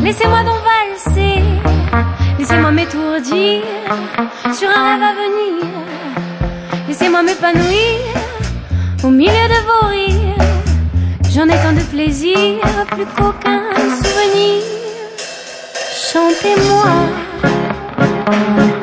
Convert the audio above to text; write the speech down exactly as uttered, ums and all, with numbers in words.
Laissez-moi donc valser, laissez-moi m'étourdir sur un rêve à venir. Laissez-moi m'épanouir au milieu de vos rires. J'en ai tant de plaisir, plus qu'aucun souvenir. Chantez-moi.